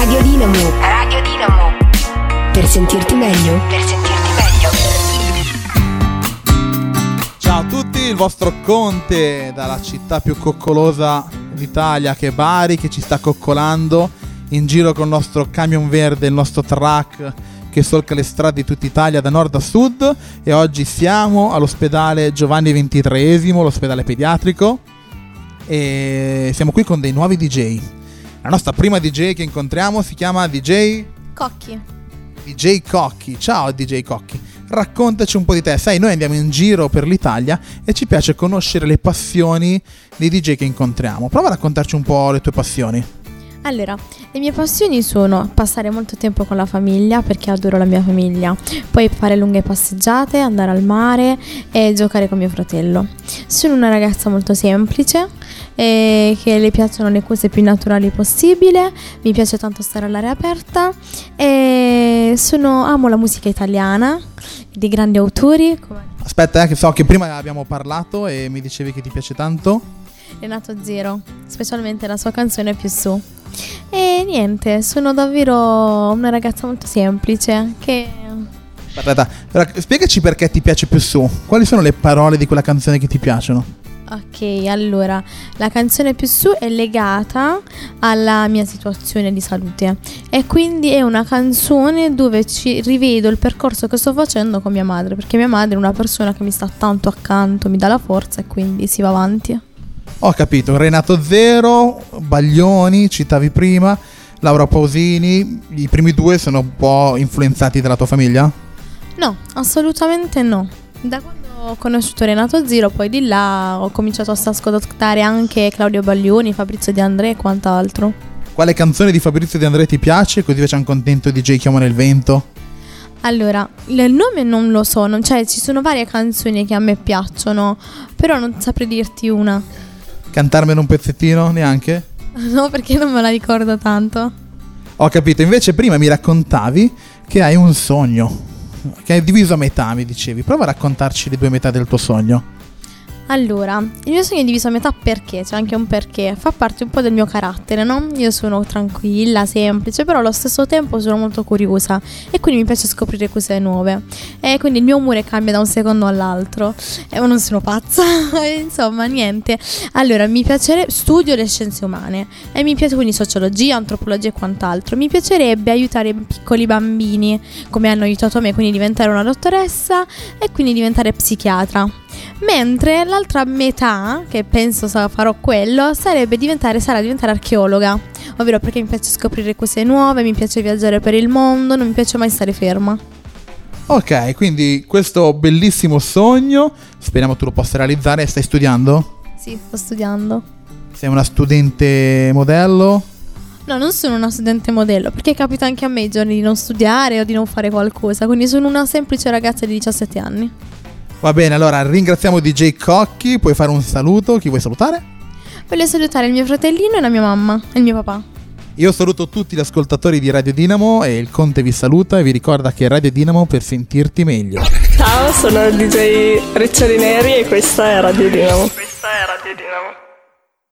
Radio Dinamo. Radio Dinamo. Per sentirti meglio. Per sentirti meglio. Ciao a tutti, il vostro Conte dalla città più coccolosa d'Italia che è Bari, che ci sta coccolando in giro con il nostro camion verde, il nostro truck che solca le strade di tutta Italia da nord a sud. E oggi siamo all'ospedale Giovanni XXIII, l'ospedale pediatrico, e siamo qui con dei nuovi DJ. La nostra prima DJ che incontriamo si chiama DJ Cocchi. DJ Cocchi. Ciao DJ Cocchi, raccontaci un po' di te. Sai, noi andiamo in giro per l'Italia e ci piace conoscere le passioni dei DJ che incontriamo. Prova a raccontarci un po' le tue passioni. Allora, le mie passioni sono passare molto tempo con la famiglia, perché adoro la mia famiglia, poi fare lunghe passeggiate, andare al mare e giocare con mio fratello. Sono una ragazza molto semplice e che le piacciono le cose più naturali possibile, mi piace tanto stare all'aria aperta e amo la musica italiana di grandi autori. Aspetta, che so che prima abbiamo parlato e mi dicevi che ti piace tanto Renato Zero, specialmente la sua canzone Più Su. E niente, sono davvero una ragazza molto semplice che... Aspetta, spiegaci perché ti piace Più Su. Quali sono le parole di quella canzone che ti piacciono? Ok, allora, la canzone Più Su è legata alla mia situazione di salute e quindi è una canzone dove ci rivedo il percorso che sto facendo con mia madre, perché mia madre è una persona che mi sta tanto accanto, mi dà la forza e quindi si va avanti. Ho capito, Renato Zero, Baglioni, citavi prima, Laura Pausini, i primi due sono un po' influenzati dalla tua famiglia? No, assolutamente no. Da quando ho conosciuto Renato Zero, poi di là ho cominciato a ascoltare anche Claudio Baglioni, Fabrizio De André e quant'altro. Quale canzone di Fabrizio De André ti piace? Così facciamo contento DJ Chiamo nel Vento. Allora, il nome non lo so, cioè ci sono varie canzoni che a me piacciono, però non saprei dirti una. Cantarmene un pezzettino? Neanche? No, perché non me la ricordo tanto. Ho capito, invece prima mi raccontavi che hai un sogno che è diviso a metà, mi dicevi. Prova a raccontarci le due metà del tuo sogno. Allora, il mio sogno è diviso a metà perché, c'è anche un perché, fa parte un po' del mio carattere, no? Io sono tranquilla, semplice, però allo stesso tempo sono molto curiosa e quindi mi piace scoprire cose nuove. E quindi il mio umore cambia da un secondo all'altro. Ma non sono pazza, insomma, niente. Allora, studio le scienze umane e mi piace quindi sociologia, antropologia e quant'altro. Mi piacerebbe aiutare piccoli bambini, come hanno aiutato me, quindi diventare una dottoressa e quindi diventare psichiatra. Mentre l'altra metà, che penso farò quello, sarà diventare archeologa, ovvero perché mi piace scoprire cose nuove, mi piace viaggiare per il mondo, non mi piace mai stare ferma. Ok, quindi questo bellissimo sogno, speriamo tu lo possa realizzare. Stai studiando? Sì, sto studiando. Sei una studente modello? No, non sono una studente modello, perché capita anche a me i giorni di non studiare o di non fare qualcosa, quindi sono una semplice ragazza di 17 anni. Va bene, allora ringraziamo DJ Cocchi. Puoi fare un saluto? Chi vuoi salutare? Voglio salutare il mio fratellino e la mia mamma e il mio papà. Io saluto tutti gli ascoltatori di Radio Dinamo e il Conte vi saluta e vi ricorda che Radio Dinamo per sentirti meglio. Ciao, sono il DJ Riccioli Neri e questa è Radio Dinamo.